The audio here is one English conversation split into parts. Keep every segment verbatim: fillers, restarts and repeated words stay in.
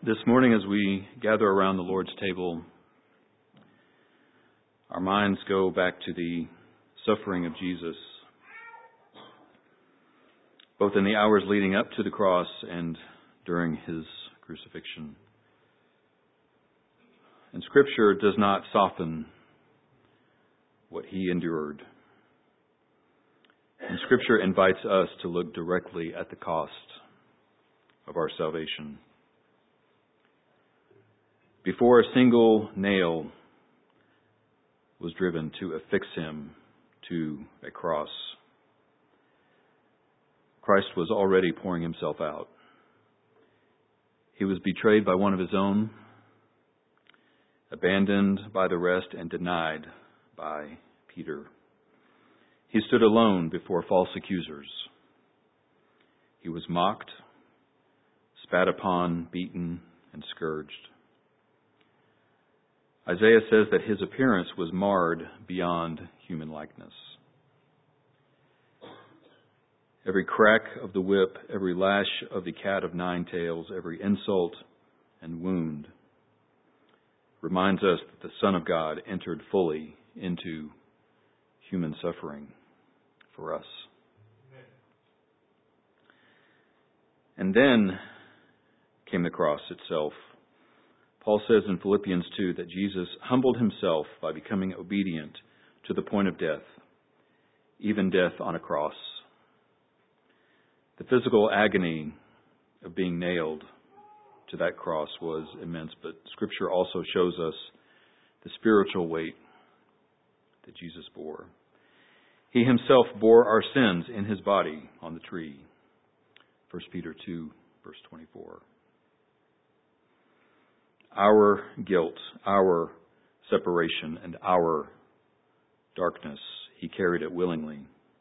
This morning, as we gather around the Lord's table, our minds go back to the suffering of Jesus, both in the hours leading up to the cross and during his crucifixion. And Scripture does not soften what he endured. And Scripture invites us to look directly at the cost of our salvation. Before a single nail was driven to affix him to a cross, Christ was already pouring himself out. He was betrayed by one of his own, abandoned by the rest, and denied by Peter. He stood alone before false accusers. He was mocked, spat upon, beaten, and scourged. Isaiah says that his appearance was marred beyond human likeness. Every crack of the whip, every lash of the cat of nine tails, every insult and wound reminds us that the Son of God entered fully into human suffering for us. And then came the cross itself. Paul says in Philippians two that Jesus humbled himself by becoming obedient to the point of death, even death on a cross. The physical agony of being nailed to that cross was immense, but Scripture also shows us the spiritual weight that Jesus bore. He himself bore our sins in his body on the tree. First Peter two, verse twenty-four. Our guilt, our separation, and our darkness, he carried it willingly.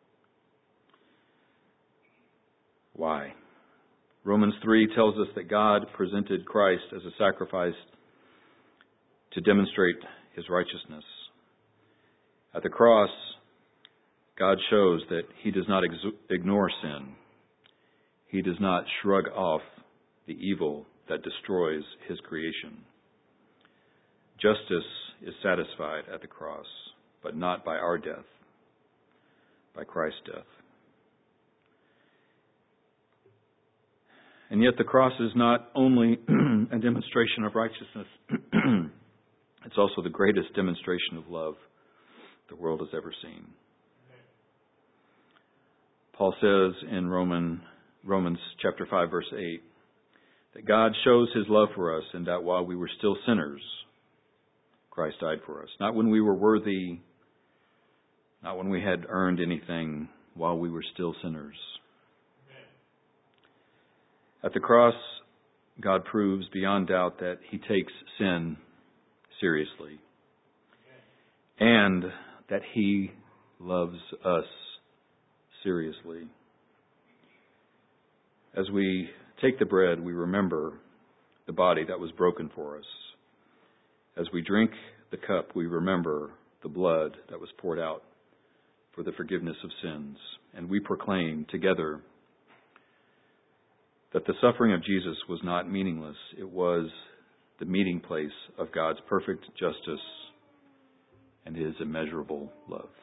Why? Romans three tells us that God presented Christ as a sacrifice to demonstrate his righteousness. At the cross, God shows that he does not ex- ignore sin. He does not shrug off the evil that destroys his creation. Justice is satisfied at the cross, but not by our death, by Christ's death. And yet the cross is not only a demonstration of righteousness, it's also the greatest demonstration of love the world has ever seen. Paul says in Roman, Romans chapter five, verse eight, that God shows his love for us in that while we were still sinners, Christ died for us. Not when we were worthy, not when we had earned anything, while we were still sinners. At the cross, God proves beyond doubt that he takes sin seriously and that he loves us seriously. As we take the bread, we remember the body that was broken for us. As we drink the cup, we remember the blood that was poured out for the forgiveness of sins. And we proclaim together that the suffering of Jesus was not meaningless. It was the meeting place of God's perfect justice and his immeasurable love.